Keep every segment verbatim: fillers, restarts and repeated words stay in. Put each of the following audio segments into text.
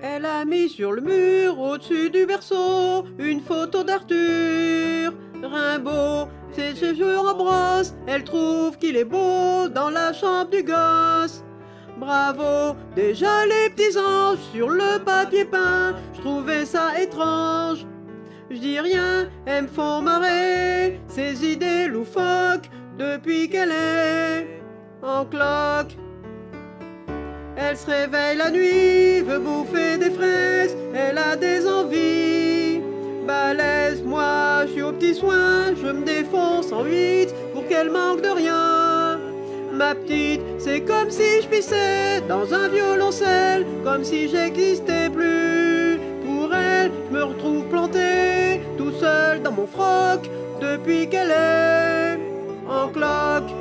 Elle a mis sur le mur, au-dessus du berceau, une photo d'Arthur Rimbaud. Ses cheveux en brosse, elle trouve qu'il est beau dans la chambre du gosse. Bravo, déjà les petits anges sur le papier peint, je trouvais ça étrange. Je dis rien, elles me font marrer, ces idées loufoques, depuis qu'elle est en cloque. Elle se réveille la nuit, veut bouffer des fraises, elle a des envies balèzes. Moi, je suis aux petits soins, je me défonce en huit pour qu'elle manque de rien. Ma petite, c'est comme si je pissais dans un violoncelle, comme si j'existais plus. Pour elle, je me retrouve planté, tout seul dans mon froc, depuis qu'elle est en cloque.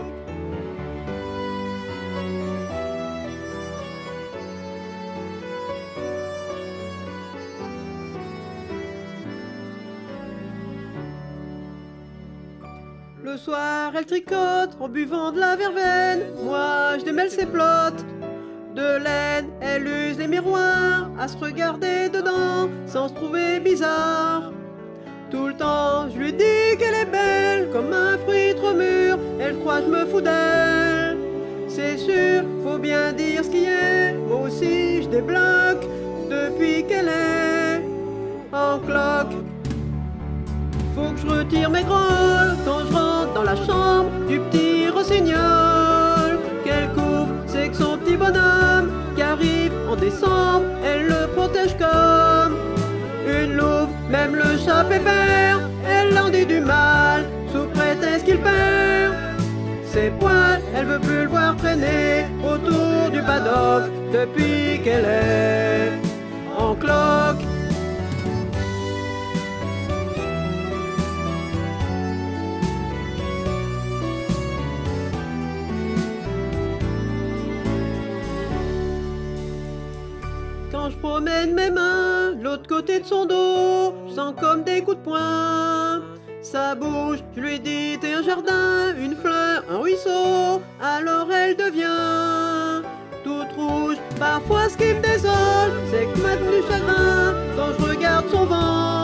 Le soir, elle tricote en buvant de la verveine. Moi, je démêle ses plottes de laine. Elle use les miroirs à se regarder dedans sans se trouver bizarre. Tout le temps, je lui dis qu'elle est belle comme un fruit trop mûr. Elle croit que je me fous d'elle. C'est sûr, faut bien dire ce qui est. Moi aussi, je débloque depuis qu'elle est en cloque. Faut que je retire mes grolles quand je rentre dans la chambre du petit rossignol. Qu'elle couvre, c'est que son petit bonhomme qui arrive en décembre, elle le protège comme une louve. Même le chat pépère, elle en dit du mal, sous prétexte qu'il perd ses poils. Elle veut plus le voir traîner autour du paddock depuis qu'elle est en cloque. Quand je promène mes mains de l'autre côté de son dos, je sens comme des coups de poing. Ça bouge, je lui dis t'es un jardin, une fleur, un ruisseau. Alors elle devient toute rouge. Parfois ce qui me désole, c'est que ma tenue chagrin quand je regarde son ventre.